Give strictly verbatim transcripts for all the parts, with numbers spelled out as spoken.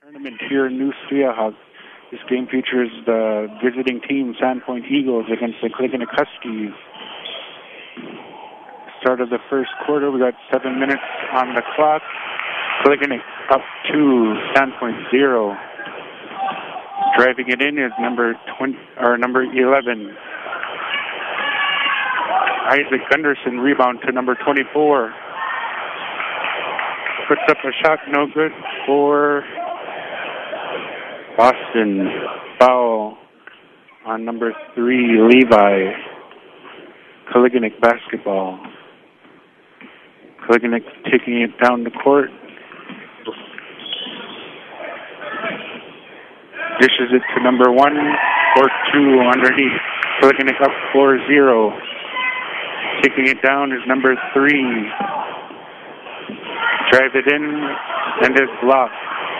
tournament here in New Swiahog. This game features the visiting team, Sandpoint Eagles, against the Kilikinik Huskies. Start of the first quarter, we got seven minutes on the clock. Kilikinik up two, Sandpoint zero. Driving it in is number twenty or number eleven. Isaac Gunderson rebound to number twenty-four. Puts up a shot, no good for Boston. Foul on number three, Levi. Kilikinik basketball. Kilikinik taking it down the court. Dishes it to number one, court two underneath. Kilikinik up four zero. Taking it down is number three. Drive it in and is blocked.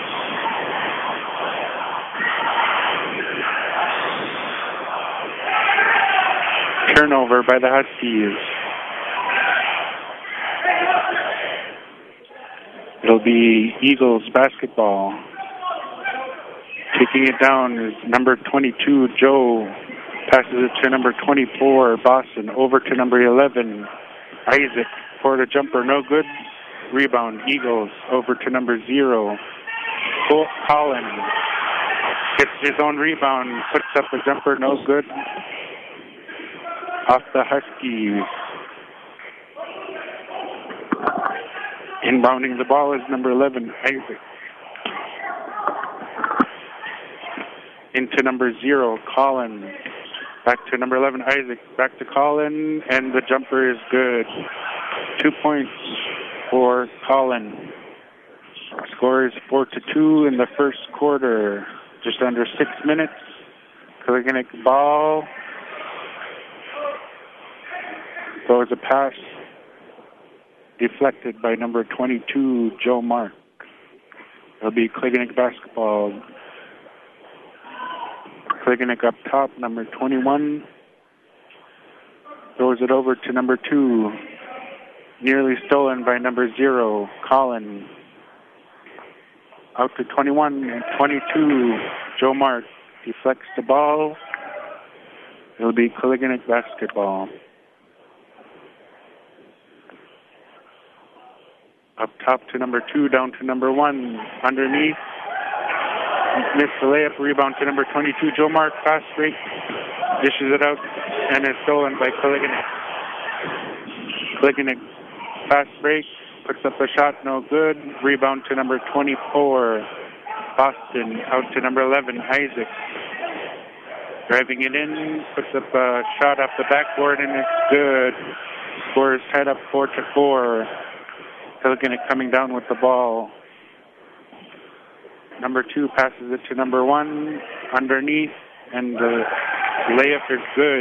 Turnover by the Huskies. It'll be Eagles basketball. Taking it down is number twenty-two, Joe. Passes it to number twenty-four, Boston. Over to number eleven, Isaac. For the jumper, no good. Rebound, Eagles. Over to number zero, Colin. Gets his own rebound. Puts up a jumper, no good. Off the Huskies. Inbounding the ball is number eleven, Isaac. Into number zero, Colin. Back to number eleven, Isaac. Back to Colin, and the jumper is good. Two points for Colin. Score is four to two in the first quarter. Just under six minutes. Kilikinik ball. Throws a pass. Deflected by number twenty-two, Joe Mark. It'll be Kilikinik basketball. Kilikinik up top, number twenty-one. Throws it over to number two. Nearly stolen by number zero, Colin. Out to twenty-one and twenty-two, Joe Mark. Deflects the ball. It'll be Kilikinik basketball. Up top to number two, down to number one. Underneath. Missed the layup. Rebound to number twenty-two, Joe Mark. Fast break. Dishes it out and is stolen by Kilikinik. Kilikinik fast break. Puts up a shot. No good. Rebound to number twenty-four, Boston. Out to number eleven, Isaac. Driving it in. Puts up a shot off the backboard and it's good. Score is tied up four to four. Kilikinik coming down with the ball. Number two passes it to number one underneath, and the layup is good.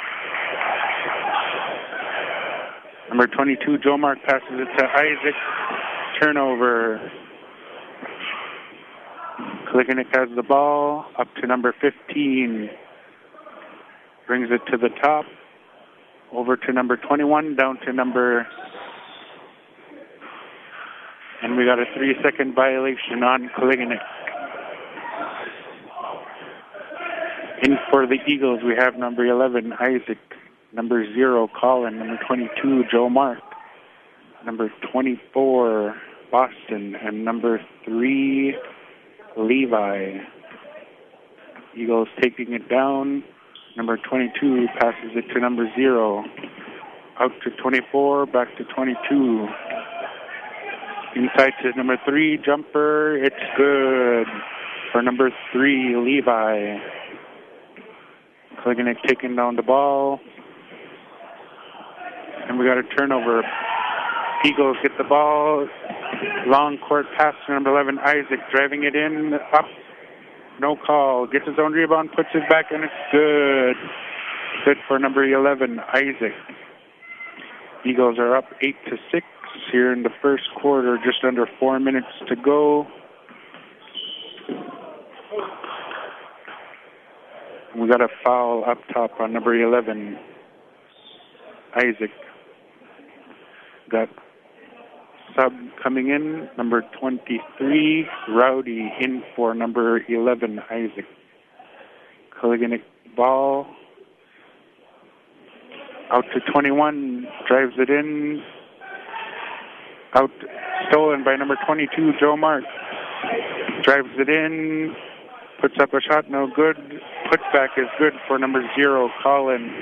Number twenty-two, Joe Mark, passes it to Isaac. Turnover. Kilikinik has the ball. Up to number fifteen. Brings it to the top. Over to number twenty-one, down to number... And we got a three-second violation on Kilikinik. In for the Eagles, we have number eleven, Isaac. Number zero, Colin. Number twenty-two, Joe Mark. Number twenty-four, Boston. And number three, Levi. Eagles taking it down. Number twenty-two passes it to number zero. Out to twenty-four, back to twenty-two. Inside to number three, jumper. It's good for number three, Levi. Kilikinik taking down the ball. And we got a turnover. Eagles get the ball. Long court pass to number eleven, Isaac. Driving it in. Up. No call. Gets his own rebound. Puts it back, and it's good. Good for number eleven, Isaac. Eagles are up eight to six. Here in the first quarter, just under four minutes to go. We got a foul up top on number eleven, Isaac. Got sub coming in, number twenty-three, Rowdy, in for number eleven, Isaac. Koliganek ball. Out to twenty-one, drives it in. Out, stolen by number twenty-two, Joe Mark. Drives it in, puts up a shot, no good. Putback is good for number zero, Colin.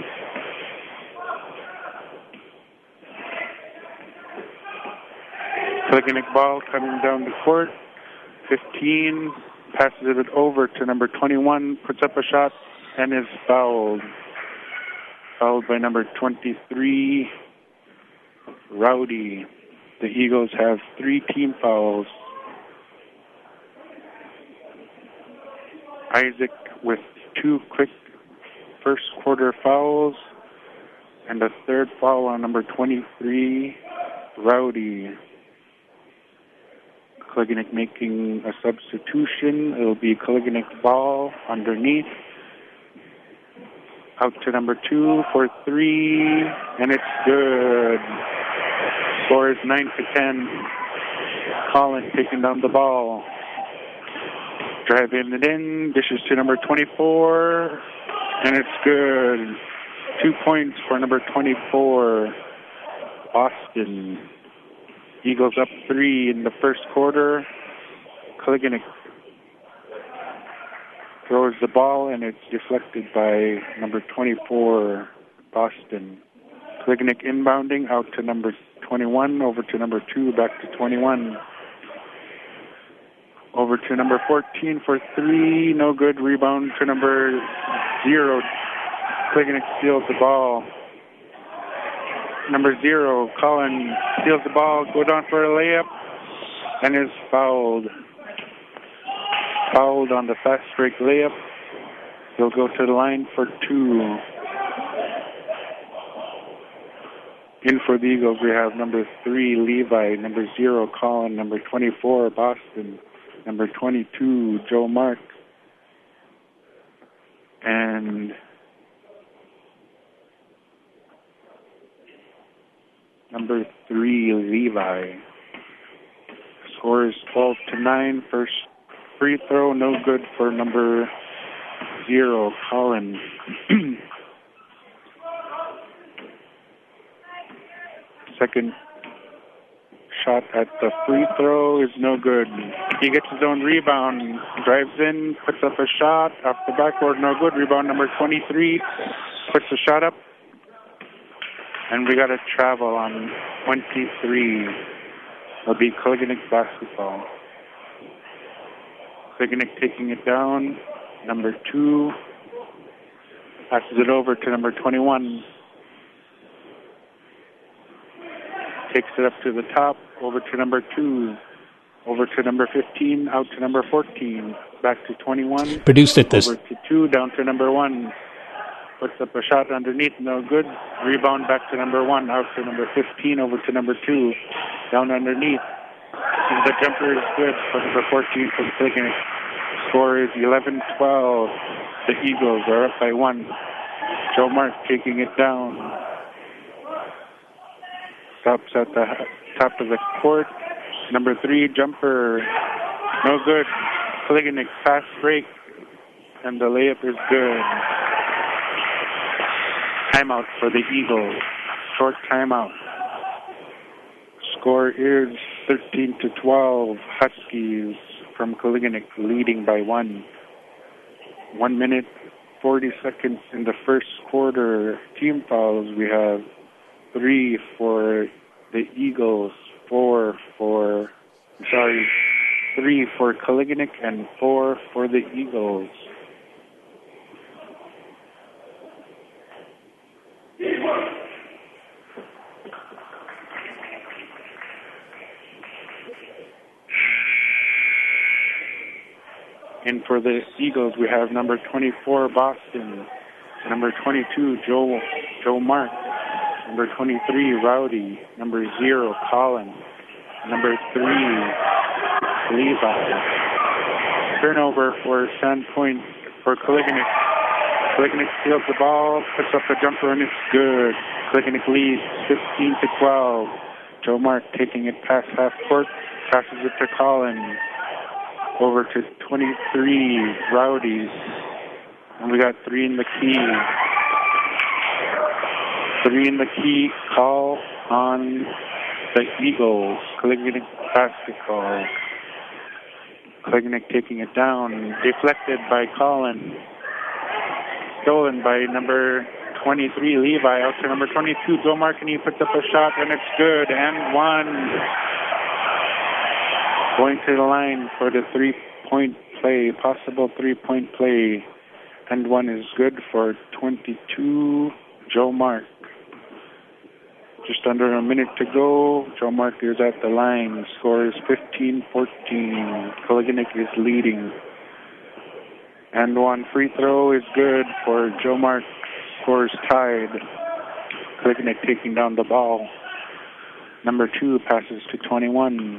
Koliganek ball coming down the court. fifteen, passes it over to number twenty-one, puts up a shot, and is fouled. Fouled by number twenty-three, Rowdy. The Eagles have three team fouls. Isaac with two quick first quarter fouls and a third foul on number twenty-three, Rowdy. Koliganek making a substitution. It'll be Koliganek ball underneath. Out to number two for three, and it's good. Score is nine to ten. Colin taking down the ball. Driving it in, dishes to number twenty-four, and it's good. Two points for number twenty-four, Boston. Eagles up three in the first quarter. Koliganek throws the ball, and it's deflected by number twenty-four, Boston. Koliganek inbounding out to number twenty-one, over to number two, back to twenty-one. Over to number fourteen for three, no good. Rebound to number zero. Koliganek steals the ball. Number zero, Colin steals the ball, go down for a layup, and is fouled. Fouled on the fast break layup. He'll go to the line for two. In for the Eagles, we have number three, Levi, number zero, Colin, number twenty-four, Boston, number twenty-two, Joe Mark, and number three, Levi. Score is twelve to nine. First free throw, no good for number zero, Colin. Second shot at the free throw is no good. He gets his own rebound, drives in, puts up a shot off the backboard, no good. Rebound number twenty-three, puts the shot up. And we got a travel on twenty-three. It'll be Koliganek basketball. Koliganek taking it down. Number two passes it over to number twenty-one. Takes it up to the top, over to number two, over to number fifteen, out to number fourteen, back to twenty-one. Produced at this. Over to two, down to number one. Puts up a shot underneath, no good. Rebound back to number one, out to number fifteen, over to number two, down underneath. And the jumper is good for number fourteen for Koliganek. Score is eleven twelve. The Eagles are up by one. Joe Mark taking it down. Stops at the top of the court. Number three, jumper, no good. Koliganek fast break, and the layup is good. Timeout for the Eagles. Short timeout. Score is thirteen to twelve. Huskies from Koliganek leading by one. One minute, forty seconds in the first quarter. Team fouls, we have three for the Eagles, four for, sorry, three for Koliganek and four for the Eagles. And for the Eagles, we have number twenty-four, Boston, number twenty-two, Joe, Joe Mark, number twenty-three, Rowdy, number zero, Colin, number three, Levi. Turnover for Sandpoint for Koliganek. Koliganek steals the ball, puts up the jumper, and it's good. Koliganek leads fifteen to twelve. Joe Mark taking it past half court, passes it to Colin. Over to twenty-three, Rowdy. And we got three in the key. Three in the key, call on the Eagles. Klignick basketball. Klignick taking it down. Deflected by Colin. Stolen by number twenty-three, Levi. Out to number twenty-two, Joe Markany puts up a shot, and it's good. And one. Going to the line for the three-point play, possible three-point play. And one is good for twenty-two, Joe Mark. Just under a minute to go. Joe Mark is at the line. Score is fifteen fourteen. Klignick is leading. And one free throw is good for Joe Mark. Score is tied. Klignick taking down the ball. Number two passes to twenty-one.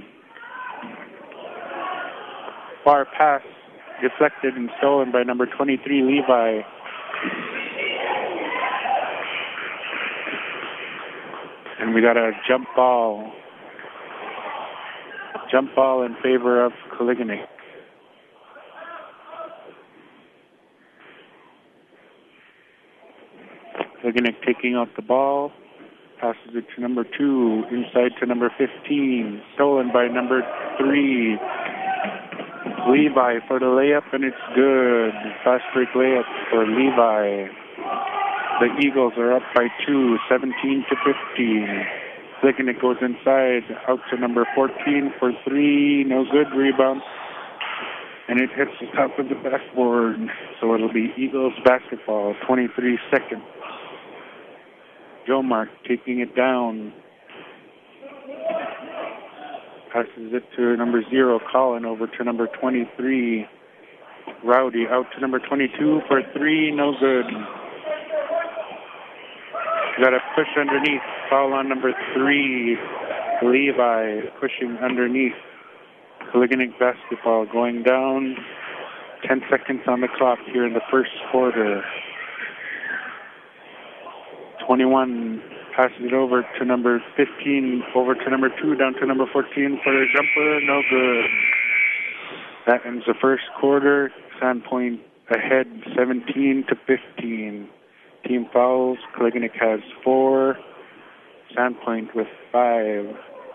Far pass deflected and stolen by number twenty-three, Levi. And we got a jump ball. Jump ball in favor of Klignick. Klignick taking out the ball. Passes it to number two. Inside to number fifteen. Stolen by number three, Levi for the layup, and it's good. Fast break layup for Levi. The Eagles are up by two, seventeen to fifteen. Klignick goes inside, out to number fourteen for three. No good. Rebound. And it hits the top of the backboard. So it'll be Eagles basketball, twenty-three seconds. Joe Mark taking it down. Passes it to number zero, Colin, over to number twenty-three, Rowdy. Out to number twenty-two for three, no good. Got a push underneath, foul on number three, Levi, pushing underneath. Klignick basketball going down. Ten seconds on the clock here in the first quarter. twenty-one passes it over to number fifteen, over to number two, down to number fourteen for the jumper, no good. That ends the first quarter. Sandpoint ahead, seventeen to fifteen. Team fouls. Klignick has four. Sandpoint with five.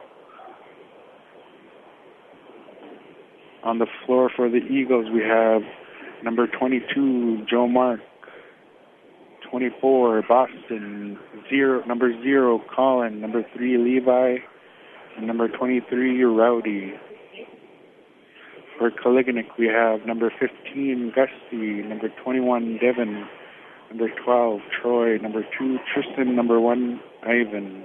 On the floor for the Eagles, we have number twenty-two, Joe Mark. twenty-four, Boston. Zero, number zero, Colin. Number three, Levi. And number twenty-three, Rowdy. For Klignick, we have number fifteen, Gusty. Number twenty-one, Devin. Number twelve, Troy. Number two, Tristan. Number one, Ivan.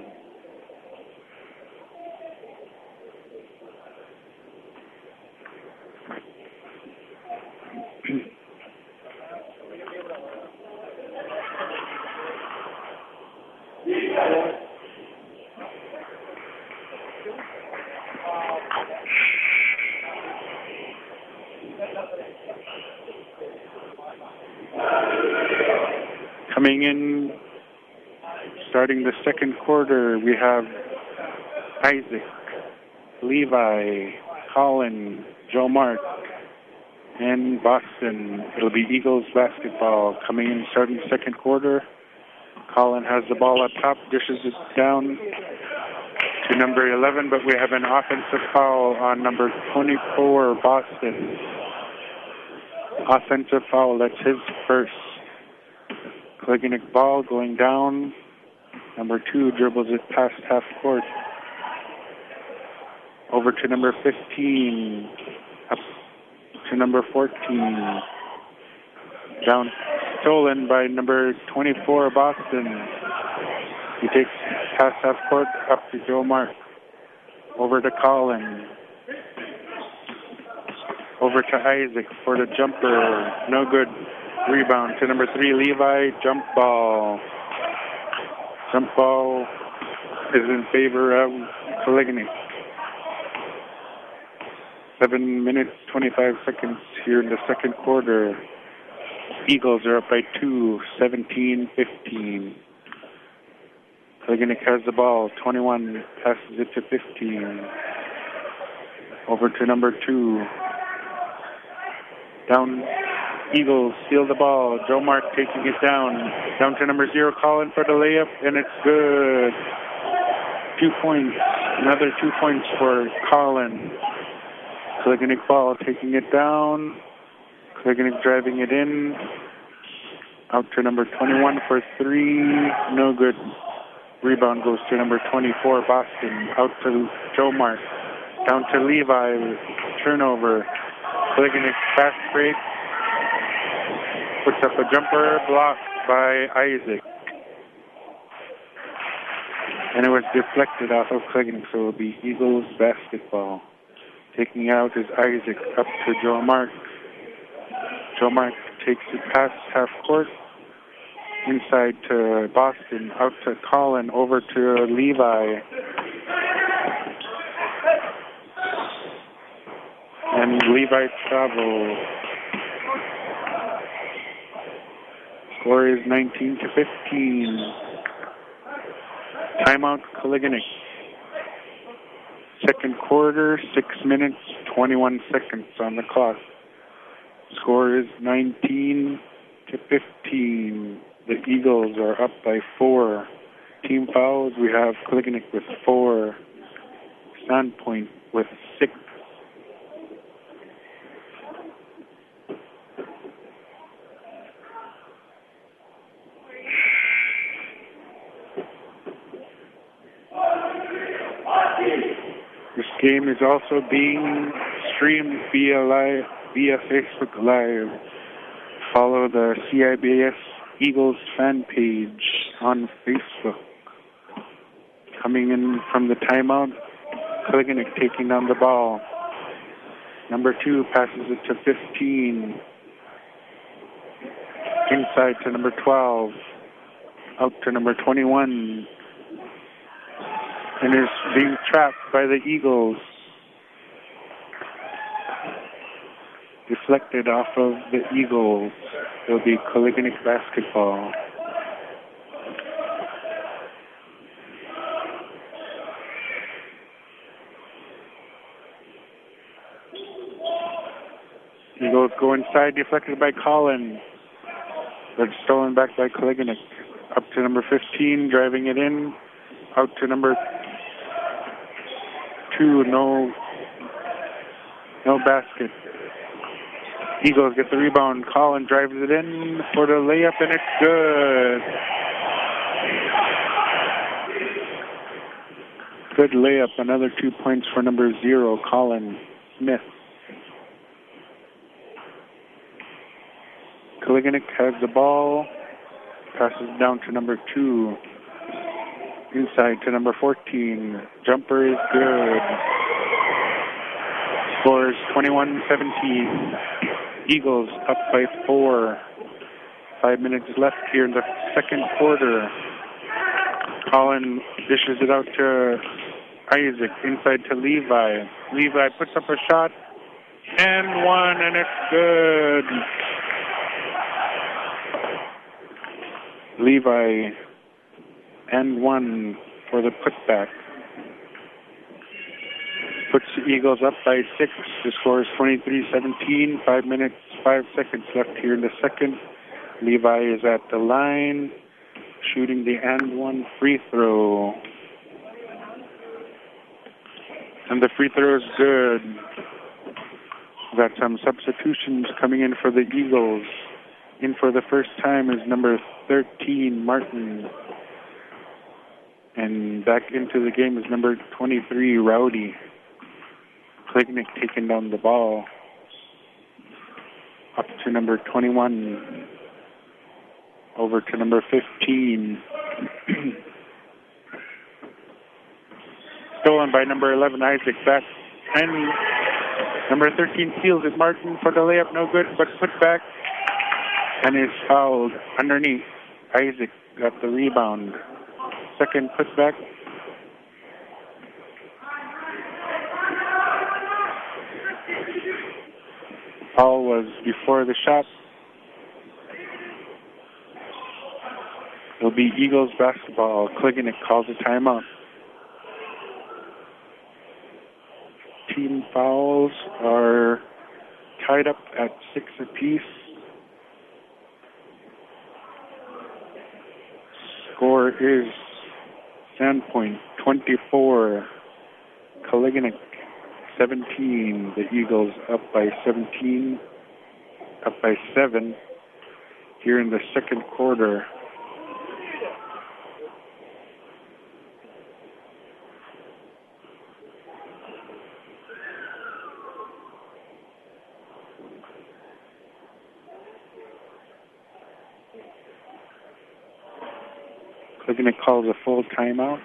Coming in, starting the second quarter, we have Isaac, Levi, Colin, Joe Mark, and Boston. It'll be Eagles basketball coming in, starting the second quarter. Colin has the ball up top, dishes it down to number eleven, but we have an offensive foul on number twenty-four, Boston. Offensive foul, that's his first. Klignick ball going down. Number two dribbles it past half court. Over to number fifteen. Up to number fourteen. Down, stolen by number twenty-four, Boston. He takes past half court up to Joe Mark. Over to Colin. Over to Isaac for the jumper. No good. Rebound to number three, Levi. Jump ball. Jump ball is in favor of Klignick. Seven minutes, twenty-five seconds here in the second quarter. Eagles are up by two, seventeen fifteen. Koliganek has the ball. twenty-one passes it to fifteen. Over to number two. Down. Eagles steal the ball. Joe Mark taking it down. Down to number zero, Colin for the layup, and it's good. Two points. Another two points for Colin. Koliganek ball taking it down. Koliganek driving it in. Out to number twenty-one for three. No good. Rebound goes to number twenty-four, Boston. Out to Joe Mark. Down to Levi. Turnover. Koliganek fast break. Puts up a jumper, blocked by Isaac. And it was deflected off of Koliganek, so it will be Eagles basketball. Taking out is Isaac up to Joe Mark. Joe Mark takes it past half court. Inside to Boston, out to Colin, over to Levi. And Levi travel. Score is nineteen to fifteen. Timeout, Koliganek. Second quarter, six minutes, twenty-one seconds on the clock. Score is nineteen to fifteen. The Eagles are up by four. Team fouls, we have Koliganek with four. Sandpoint with six. This game is also being streamed via live, via Facebook Live. Follow the C I B S Eagles fan page on Facebook. Coming in from the timeout, Koliganek taking down the ball. Number two passes it to fifteen. Inside to number twelve. Out to number twenty-one. And is being trapped by the Eagles. Deflected off of the Eagles. It'll be Koliganek basketball. Eagles go inside, deflected by Colin. But stolen back by Koliganek. Up to number fifteen, driving it in. Out to number two, no, no basket. Eagles get the rebound. Colin drives it in for the layup, and it's good. Good layup. Another two points for number zero, Colin Smith. Koliganek has the ball. Passes down to number two. Inside to number fourteen. Jumper is good. Scores twenty-one seventeen. Eagles up by four. Five minutes left here in the second quarter. Colin dishes it out to Isaac. Inside to Levi. Levi puts up a shot. And one, and it's good. Levi and one for the putback. Puts the Eagles up by six. The score is twenty-three seventeen. Five minutes, five seconds left here in the second. Levi is at the line, shooting the and one free throw. And the free throw is good. We've got some substitutions coming in for the Eagles. In for the first time is number thirteen, Martin. And back into the game is number twenty-three, Rowdy. Koliganek taking down the ball. Up to number twenty-one. Over to number fifteen. Stolen by number eleven, Isaac. Back. And number thirteen steals it. Martin for the layup. No good, but put back. And is fouled underneath. Isaac got the rebound. Second putback. Foul was before the shot. It'll be Eagles basketball. Kligenik calls a timeout. Team fouls are tied up at six apiece. Score is Sandpoint twenty-four, Kligenik seventeen. The Eagles up by seventeen, up by seven here in the second quarter. Kligenik calls a full timeout.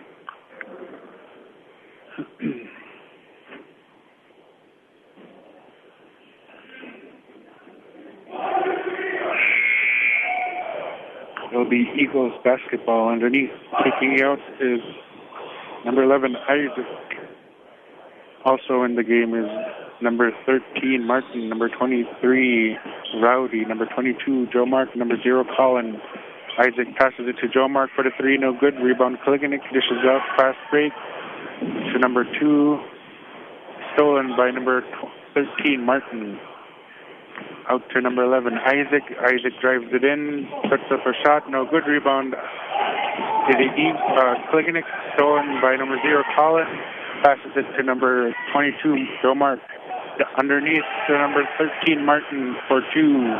It'll be Eagles basketball underneath. Kicking out is number eleven, Isaac. Also in the game is number thirteen, Martin. Number twenty-three, Rowdy. Number twenty-two, Joe Mark. Number zero, Colin. Isaac passes it to Joe Mark for the three, no good. Rebound, Kligenik dishes out, fast break to number two, stolen by number thirteen, Martin. Out to number eleven, Isaac. Isaac drives it in, puts up a shot, no good. Rebound to the east, uh, Kligenik, stolen by number zero, Colin. Passes it to number twenty-two, Joe Mark. Underneath to number thirteen, Martin for two.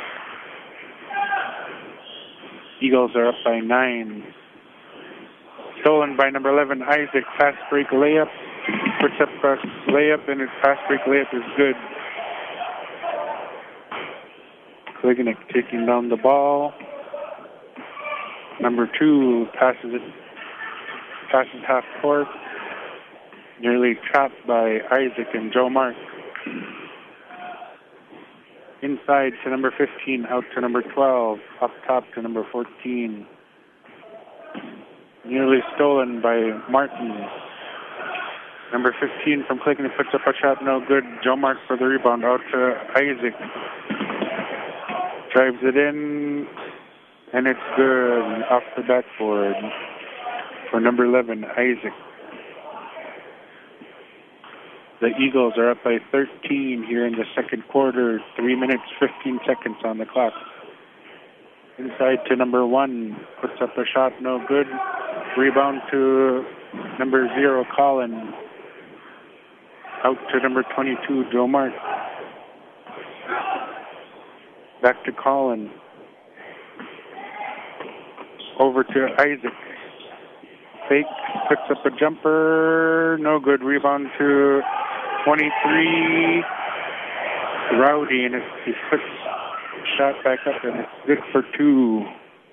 Eagles are up by nine. Stolen by number eleven, Isaac. Fast break layup. Puts up a layup, and his fast break layup is good. Kligenik taking down the ball. Number two passes it. Passes half court. Nearly trapped by Isaac and Joe Mark. Inside to number fifteen, out to number twelve, up top to number fourteen. Nearly stolen by Martin. Number fifteen from Kligenik puts up a shot, no good. Joe Mark for the rebound, out to Isaac. Drives it in, and it's good. Off the backboard for number eleven, Isaac. The Eagles are up by thirteen here in the second quarter. Three minutes, fifteen seconds on the clock. Inside to number one. Puts up a shot, no good. Rebound to number zero, Colin. Out to number twenty-two, Joe Mark. Back to Colin. Over to Isaac. Fake, puts up a jumper, no good. Rebound to twenty-three, Rowdy, and he puts shot back up, and it's good for two.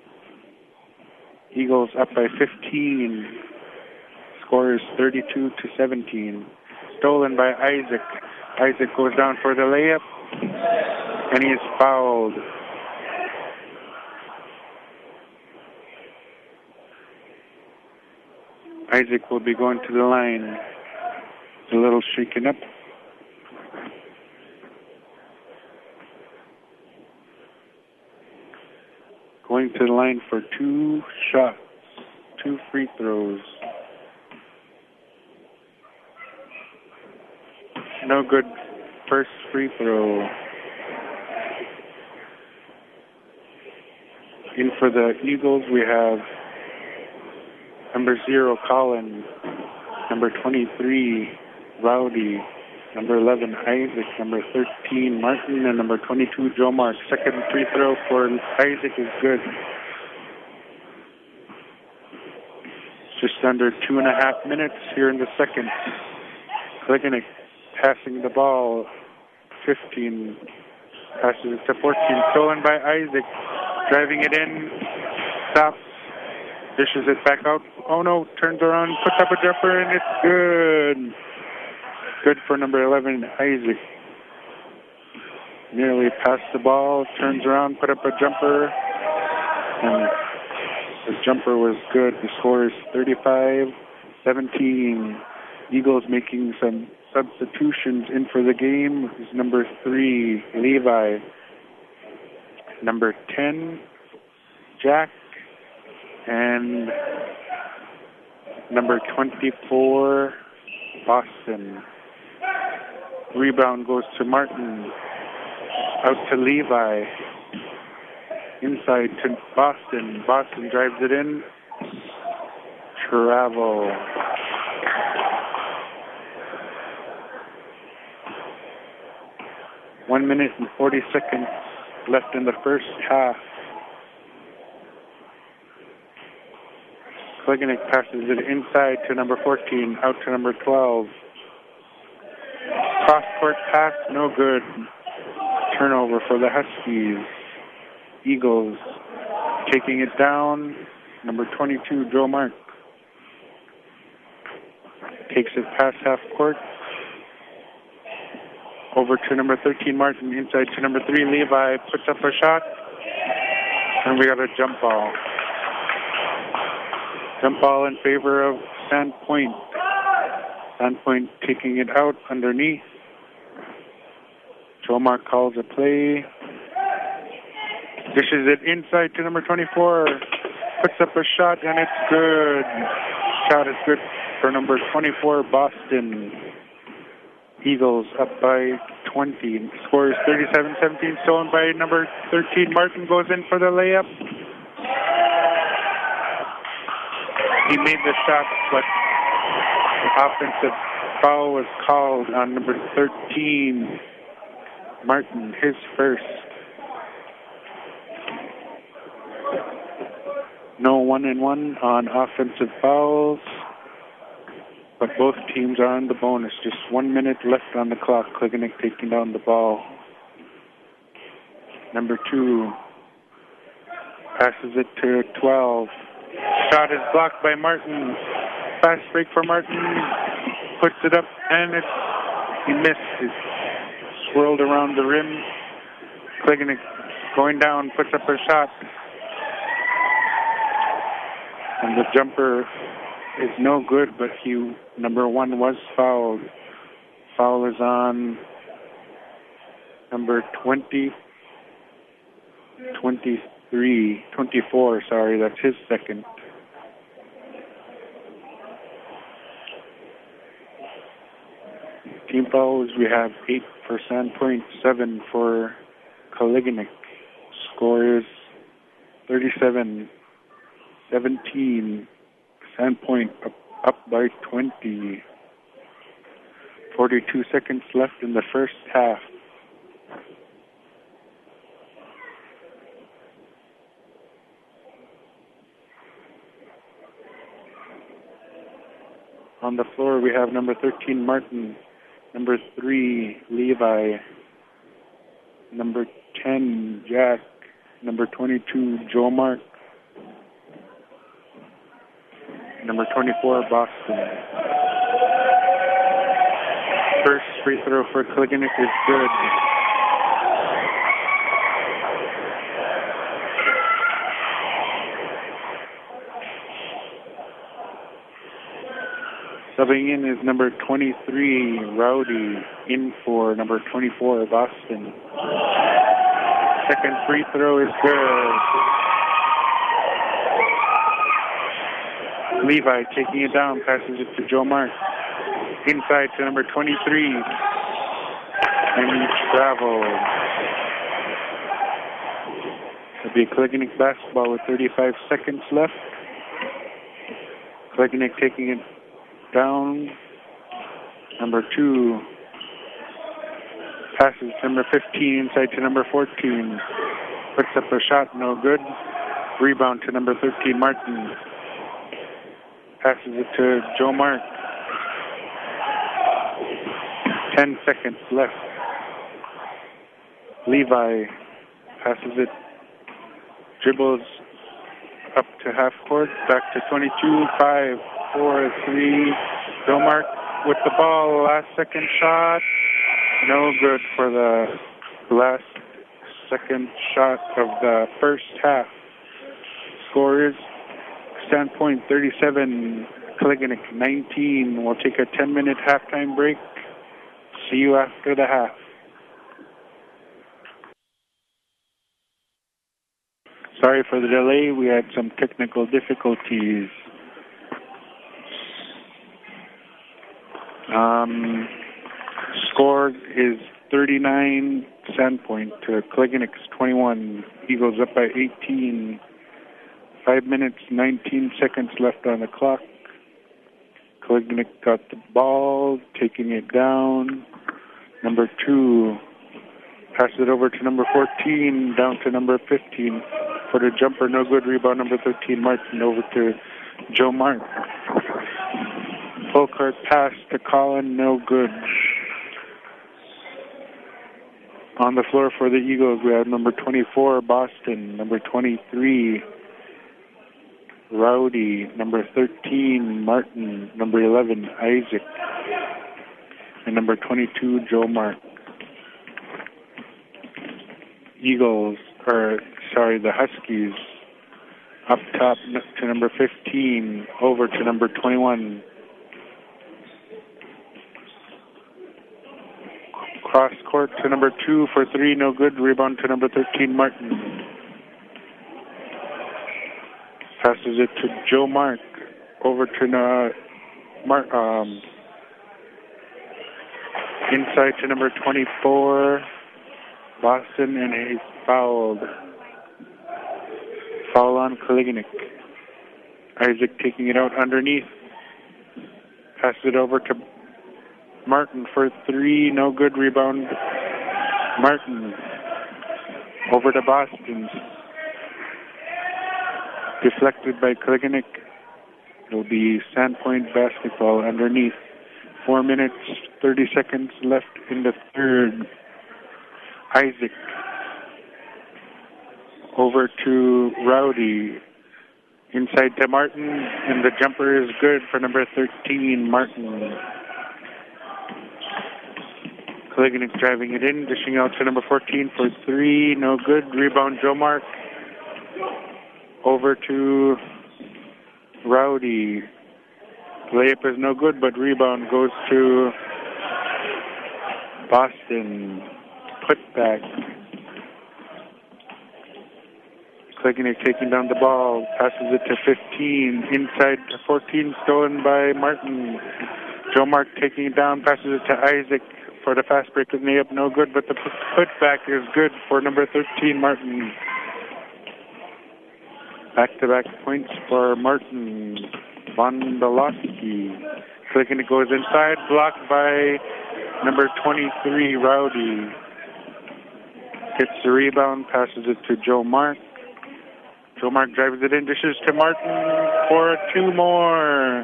Eagles up by fifteen. Score is thirty-two to seventeen. Stolen by Isaac. Isaac goes down for the layup, and he is fouled. Isaac will be going to the line. It's a little shaken up. Going to the line for two shots, two free throws. No good. First free throw. In for the Eagles, we have number zero, Colin. Number twenty-three, Rowdy. Number eleven, Isaac. Number thirteen, Martin. And number twenty-two, Joe Mark. Second free throw for Isaac is good. Just under two and a half minutes here in the second. Kligenik passing the ball. fifteen. Passes it to fourteen. Stolen by Isaac. Driving it in. Stops. Dishes it back out. Oh no, turns around, puts up a jumper, and it's good. Good for number eleven, Isaac. Nearly passed the ball, turns around, put up a jumper, and the jumper was good. The score is thirty-five seventeen. Eagles making some substitutions in for the game. Is number three, Levi. Number ten, Jack. And number twenty-four, Boston. Rebound goes to Martin. Out to Levi. Inside to Boston. Boston drives it in. Travel. One minute and forty seconds left in the first half. Klingenich passes it inside to number fourteen, out to number twelve. Cross-court pass, no good. Turnover for the Huskies. Eagles taking it down. Number twenty-two, Joe Mark. Takes it past half court. Over to number thirteen, Martin. Inside to number three, Levi. Puts up a shot. And we got a jump ball. Jump ball in favor of Sandpoint. Sandpoint taking it out underneath. Joe Mark calls a play. Dishes it inside to number twenty-four. Puts up a shot, and it's good. Shot is good for number twenty-four, Boston. Eagles up by twenty. Score is thirty-seven seventeen, stolen by number thirteen. Martin goes in for the layup. He made the shot, but the offensive foul was called on number thirteen, Martin, his first. No one and one on offensive fouls, but both teams are on the bonus. Just one minute left on the clock. Klingenich taking down the ball. Number two passes it to twelve. Shot is blocked by Martin. Fast break for Martin. Puts it up, and it's, he missed. It swirled around the rim. Klingenich going down, puts up a shot. And the jumper is no good, but he, number one, was fouled. Foul is on number twenty, twenty-three, twenty-four, sorry, that's his second. Team fouls, we have eight for Sandpoint, seven for Klingenich. Score is thirty-seven seventeen. Sandpoint up, up by twenty. forty-two seconds left in the first half. On the floor, we have number thirteen, Martin. Number three, Levi. Number ten, Jack. Number twenty-two, Joe Mark. Number twenty-four, Boston. First free throw for Klingenich is good. Subbing in is number twenty-three, Rowdy, in for number twenty-four, Boston. Second free throw is good. Levi taking it down, passes it to Joe Mark. Inside to number twenty-three. And he travels. It'll be Klingenich basketball with thirty-five seconds left. Klingenich taking it down. Number two. Passes to number fifteen, inside to number fourteen. Puts up a shot, no good. Rebound to number thirteen, Martin. Passes it to Joe Mark. Ten seconds left. Levi passes it. Dribbles up to half court. Back to twenty-two, five, four, three. Joe Mark with the ball. Last second shot. No good for the last second shot of the first half. Score is Sandpoint thirty-seven, Klingenich nineteen. We'll take a ten-minute halftime break. See you after the half. Sorry for the delay. We had some technical difficulties. Um, score is thirty-nine Sandpoint to Kiliginik's twenty-one. Eagles up by eighteen. Five minutes, nineteen seconds left on the clock. Kiliginik got the ball, taking it down. Number two passes it over to number fourteen, down to number fifteen. For the jumper, no good. Rebound, number thirteen, Martin, over to Joe Mark. Full court pass to Colin, no good. On the floor for the Eagles, we have number twenty-four, Boston, number twenty-three, Rowdy, number thirteen, Martin, number eleven, Isaac, and number twenty-two, Joe Mark. Eagles, or sorry, the Huskies, up top to number fifteen, over to number twenty-one. Cross court to number two for three, no good. Rebound to number thirteen, Martin. Passes it to Joe Mark, over to uh, Mark, um, inside to number twenty-four, Boston, and he's fouled. Foul on Kiliginik. Isaac taking it out underneath. Passes it over to Martin for three, no good. Rebound, Martin. Over to Boston. Deflected by Kiliginik. It'll be Sandpoint basketball underneath. Four minutes, thirty seconds left in the third. Isaac. Over to Rowdy. Inside to Martin, and the jumper is good for number thirteen, Martin. Kiliginik driving it in, dishing out to number fourteen for three, no good. Rebound, Joe Mark. Over to Rowdy. Layup is no good, but rebound goes to Boston. Put back. Kiliginik taking down the ball, passes it to fifteen, inside to fourteen, stolen by Martin. Joe Mark taking it down, passes it to Isaac for the fast break of layup, no good, but the putback is good for number thirteen, Martin. Back-to-back points for Martin. Vondolowski. Kiliginik goes inside, blocked by number twenty-three, Rowdy. Gets the rebound, passes it to Joe Mark. Joe Mark drives it in, dishes to Martin for two more.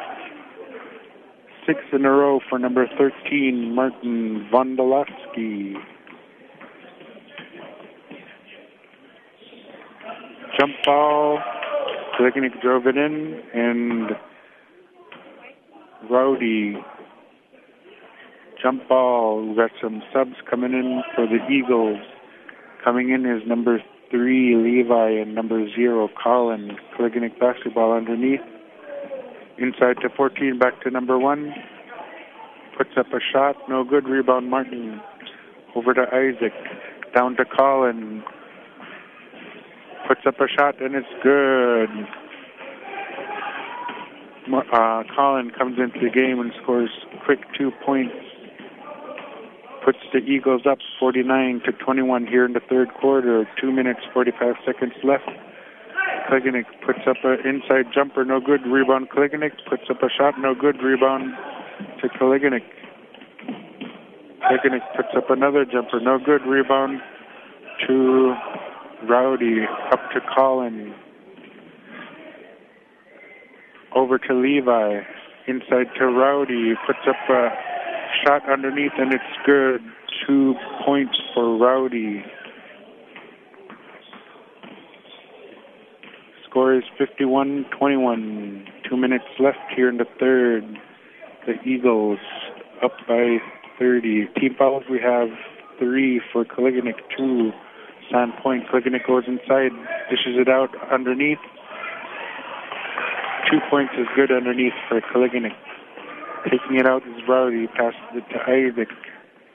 Six in a row for number thirteen, Martin Vondolowski. Jump ball. Kiliginik drove it in, and Rowdy. Jump ball. We've got some subs coming in for the Eagles. Coming in is number three, Levi, and number zero, Colin. Kiliginik basketball underneath. Inside to fourteen, back to number one. Puts up a shot, no good. Rebound, Martin. Over to Isaac. Down to Colin. Puts up a shot, and it's good. Uh, Colin comes into the game and scores quick two points. Puts the Eagles up forty-nine to twenty-one here in the third quarter. Two minutes, forty-five seconds left. Kiliginik puts up an inside jumper, no good. Rebound, Kiliginik. Puts up a shot, no good. Rebound to Kiliginik. Kiliginik puts up another jumper, no good. Rebound to Rowdy. Up to Colin. Over to Levi. Inside to Rowdy. Puts up a shot underneath, and it's good. Two points for Rowdy. Score is fifty-one twenty-one. Two minutes left here in the third. The Eagles up by thirty. Team fouls, we have three for Kiliginik, two Sandpoint. Kiliginik goes inside, dishes it out underneath. Two points is good underneath for Kiliginik. Taking it out is Rowdy. Passes it to Isaac.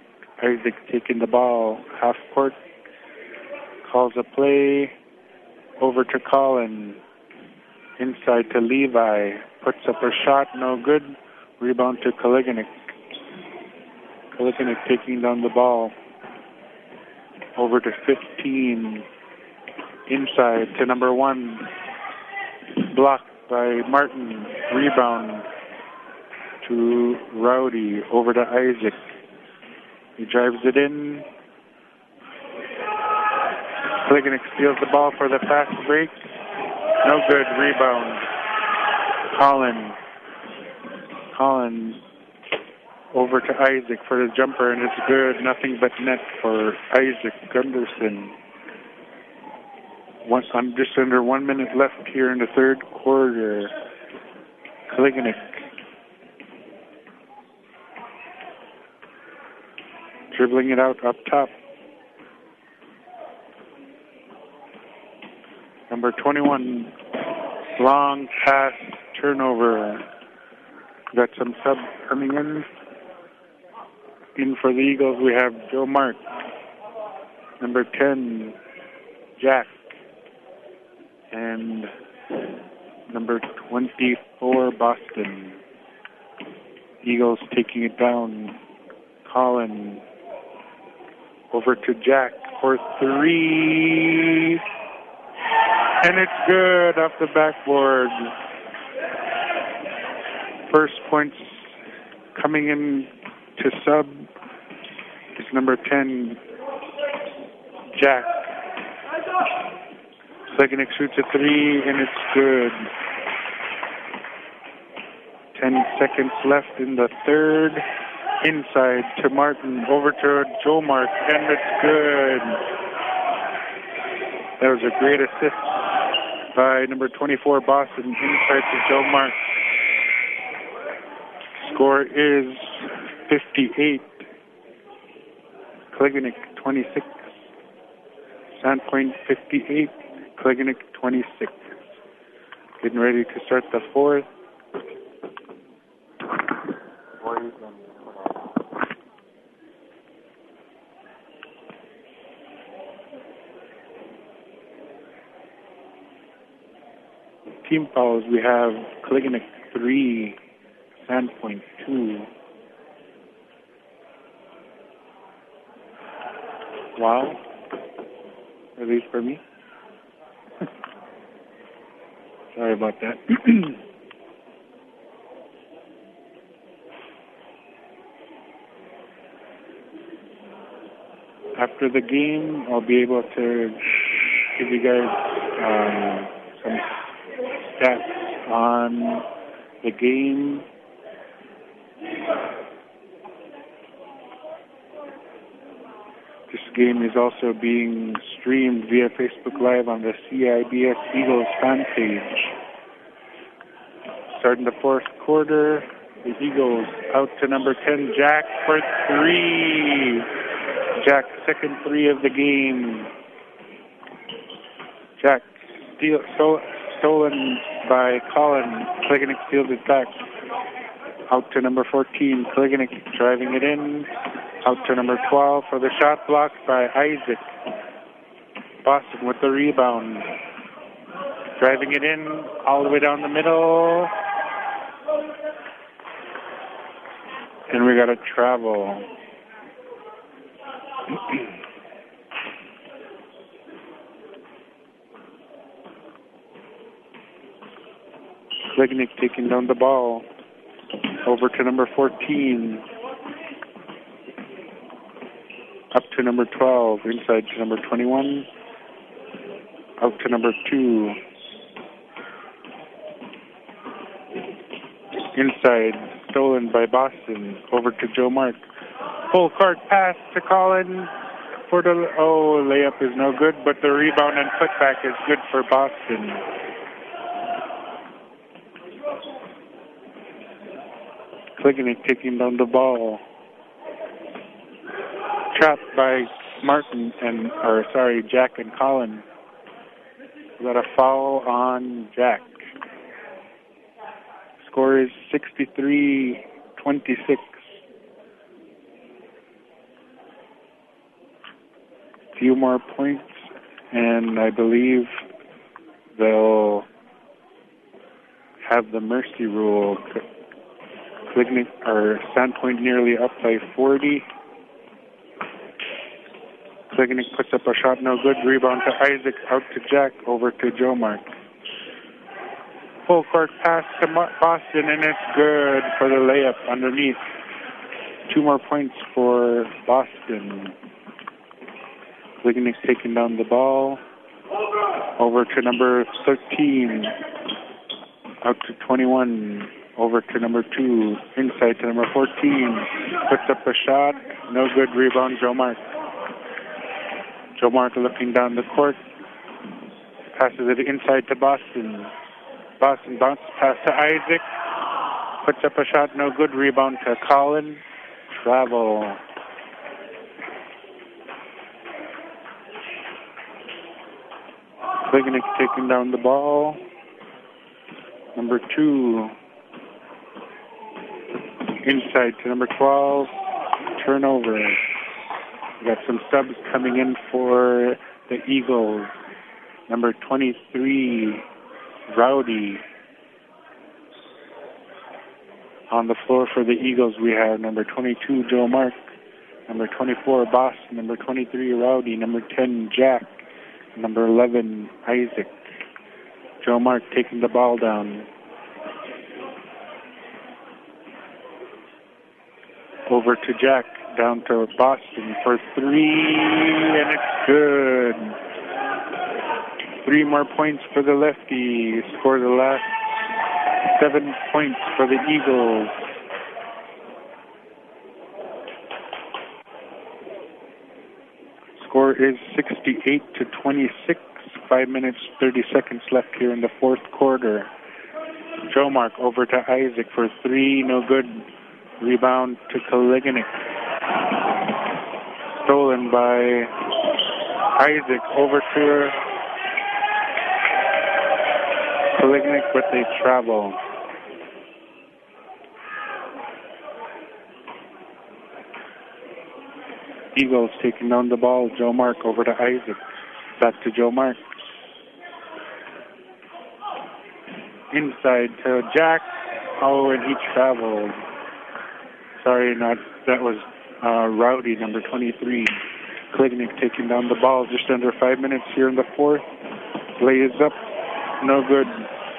Isaac taking the ball half court. Calls a play. over to Colin. Inside to Levi. Puts up a shot, no good. Rebound to Kaliganik. Kaliganik taking down the ball. Over to fifteen. Inside to number one. Blocked by Martin. Rebound to Rowdy. Over to Isaac. He drives it in. Kaliganik steals the ball for the fast break. No good. Rebound. Colin. Colin over to Isaac for the jumper, and it's good. Nothing but net for Isaac Gunderson. Once I'm just under one minute left here in the third quarter. Kaliganik. Dribbling it out up top. Number twenty-one, long pass, turnover. Got some sub coming in. In for the Eagles, we have Joe Mark. Number ten, Jack. And number twenty-four, Boston. Eagles taking it down. Colin. Over to Jack for three. And it's good off the backboard. First points coming in to sub is number ten, Jack. Kaliganik shoots a three, and it's good. Ten seconds left in the third. Inside to Martin, over to Joe Mark, and it's good. That was a great assist by number twenty-four, Boston, inside to Joe Mark. Score is fifty-eight. Kaliganik twenty-six. Sandpoint fifty-eight. Kaliganik twenty-six. Getting ready to start the fourth. Team fouls, we have Kaliganik three, Sandpoint two. Wow. Are these for me? Sorry about that. After the game, I'll be able to give you guys um, some stats on the game. This game is also being streamed via Facebook Live on the C I B S Eagles fan page. Starting the fourth quarter, the Eagles out to number ten, Jack, for three. Jack's second three of the game. Jack steal, so, stolen by Colin. Kaliganik steals it back. Out to number fourteen, Kaliganik driving it in. Out to number twelve for the shot, blocked by Isaac. Boston with the rebound. Driving it in all the way down the middle. And we got to travel. Kaliganik taking down the ball. Over to number fourteen. Up to number twelve. Inside to number twenty-one. Out to number two. Inside. Stolen by Boston. Over to Joe Mark. Full court pass to Colin. For the, oh, layup is no good, but the rebound and putback is good for Boston. Kaliganik taking down the ball. Trapped by Martin and, or sorry, Jack and Colin. We got a foul on Jack. Score is sixty-three twenty-six. Few more points, and I believe they'll have the mercy rule. Klignick, or Sandpoint nearly up by forty. Klignick puts up a shot, no good. Rebound to Isaac, out to Jack, over to Joe Mark. Full court pass to Boston, and it's good for the layup underneath. Two more points for Boston. Klignick taking down the ball. Over to number thirteen. Out to twenty-one. Over to number two. Inside to number fourteen. Puts up a shot. No good. Rebound, Joe Mark. Joe Mark looking down the court. Passes it inside to Boston. Boston bounce pass to Isaac. Puts up a shot, no good. Rebound to Colin. Travel. Klignick taking down the ball. Number two. Inside to number twelve. Turnover. We got some subs coming in for the Eagles. Number twenty-three. Rowdy. On the floor for the Eagles, we have number twenty-two, Joe Mark, number twenty-four, Boston, number twenty-three, Rowdy, number ten, Jack, number eleven, Isaac. Joe Mark taking the ball down. Over to Jack, down to Boston for three, and it's good. Three more points for the lefty. Score the last seven points for the Eagles. Score is sixty-eight to twenty-six. Five minutes, thirty seconds left here in the fourth quarter. Joe Mark over to Isaac for three. No good. Rebound to Klignick. Stolen by Isaac over to Klignick, but they travel. Eagles taking down the ball. Joe Mark over to Isaac. Back to Joe Mark. Inside to Jack. Oh, and he traveled. Sorry, not that was uh, Rowdy, number twenty-three. Klignick taking down the ball. Just under five minutes here in the fourth. Lay is up. No good.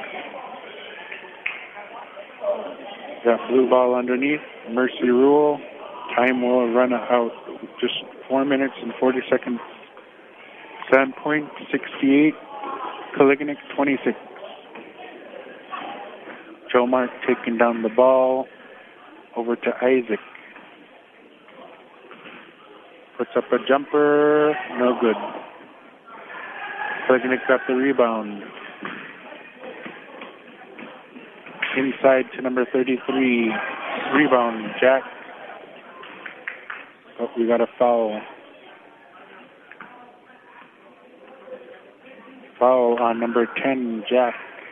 Got blue ball underneath. Mercy rule. Time will run out. Just four minutes and forty seconds. Sandpoint, sixty-eight. Klignick, twenty-six. Joe Mark taking down the ball. Over to Isaac. Puts up a jumper. No good. Klignick got the rebound. Inside to number thirty-three. Rebound, Jack. Oh, we got a foul. Foul on number ten, Jack.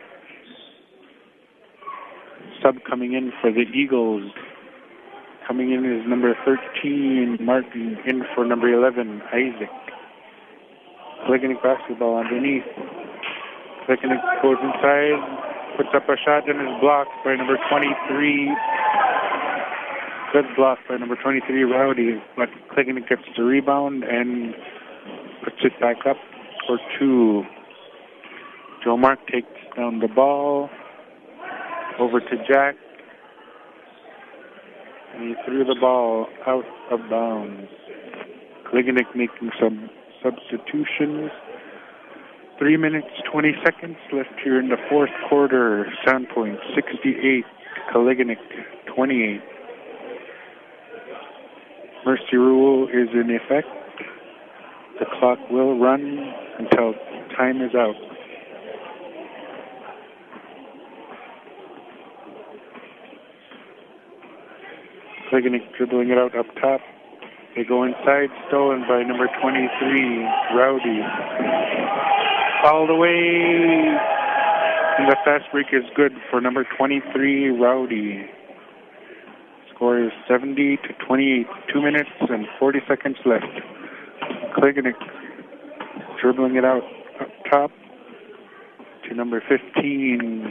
Sub coming in for the Eagles. Coming in is number thirteen, Martin, in for number eleven, Isaac. Klignick basketball underneath. Klignick goes inside. Puts up a shot and is blocked by number twenty-three. Good block by number twenty-three, Rowdy. But Klignick gets the rebound and puts it back up for two. Joe Mark takes down the ball. Over to Jack. And he threw the ball out of bounds. Klignick making some substitutions. Three minutes, twenty seconds left here in the fourth quarter. Sandpoint, sixty-eight. Klignick, twenty-eight. Mercy rule is in effect. The clock will run until time is out. Klignick dribbling it out up top. They go inside, stolen by number twenty-three, Rowdy. All the way. And the fast break is good for number twenty-three, Rowdy. Score is seventy to twenty-eight. Two minutes and forty seconds left. Klignick dribbling it out up top number fifteen.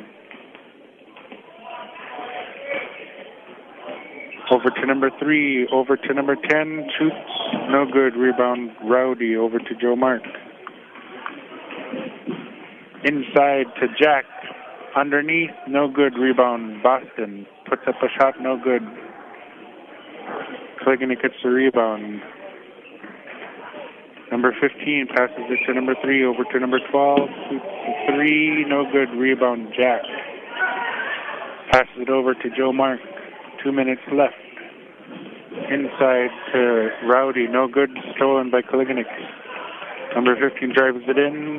Over to number three, over to number ten, shoots, no good, rebound, Rowdy, over to Joe Mark. Inside to Jack, underneath, no good, rebound, Boston, puts up a shot, no good. Kligenik gets the rebound. Number fifteen passes it to number three, over to number twelve, shoots three, no good, rebound, Jack. Passes it over to Joe Mark. Two minutes left. Inside to Rowdy. No good. Stolen by Kligenik. Number fifteen drives it in.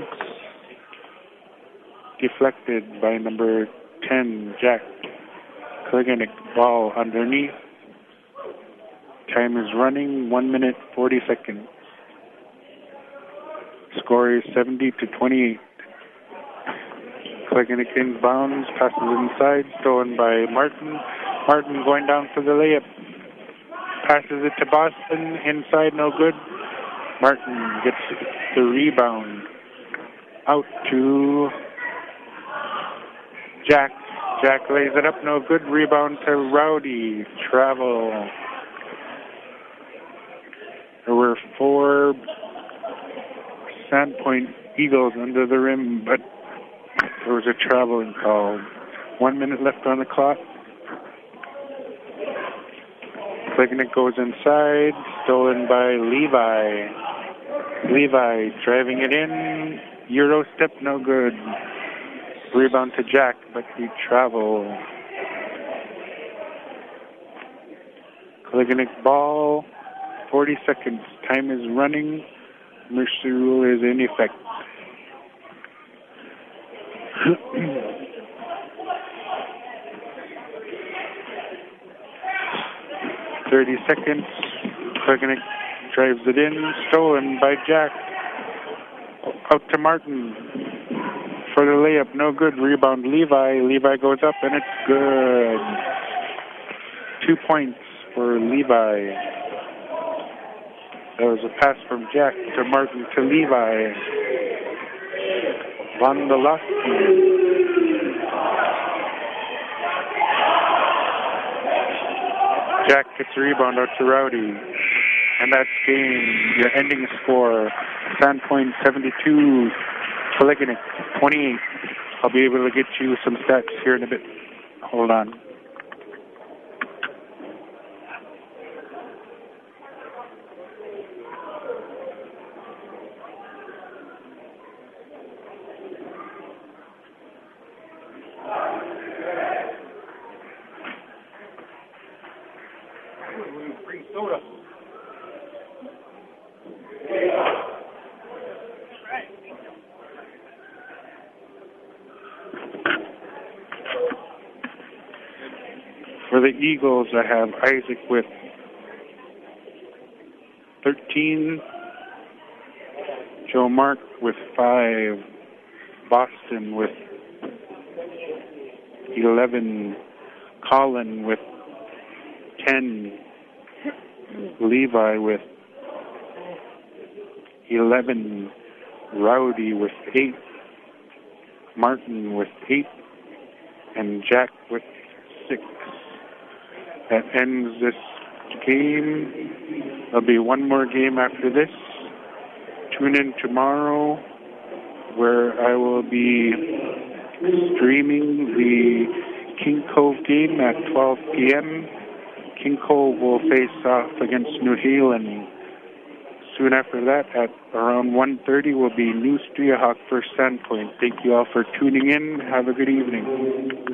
Deflected by number ten, Jack. Kligenik. Ball underneath. Time is running. One minute, forty seconds. Score is seventy to twenty-eight. Kligenik inbounds. Passes inside. Stolen by Martin. Martin going down for the layup. Passes it to Boston. Inside, no good. Martin gets the rebound. Out to Jack. Jack lays it up, no good. Rebound to Rowdy. Travel. There were four Sandpoint Eagles under the rim, but there was a traveling call. One minute left on the clock. Kligenik goes inside, stolen by Levi. Levi driving it in, Euro step, no good. Rebound to Jack, but he travel. Kligenik ball, forty seconds. Time is running. Mercy rule is in effect. thirty seconds. Kligenik drives it in. Stolen by Jack. Out to Martin. For the layup. No good. Rebound Levi. Levi goes up and it's good. Two points for Levi. That was a pass from Jack to Martin to Levi. Vondolowski. Jack gets a rebound out to Rowdy. And that's game. Your ending score, Sandpoint seventy-two, Kligenik twenty-eight. I'll be able to get you some stats here in a bit. Hold on. For the Eagles, I have Isaac with thirteen, Joe Mark with five, Boston with eleven, Colin with ten, Levi with eleven, Rowdy with eight, Martin with eight, and Jack with six. That ends this game. There'll be one more game after this. Tune in tomorrow where I will be streaming the King Cove game at twelve p.m. King Cove will face off against New Haven. Soon after that, at around one thirty, will be New Streahawk versus Sandpoint. Thank you all for tuning in. Have a good evening.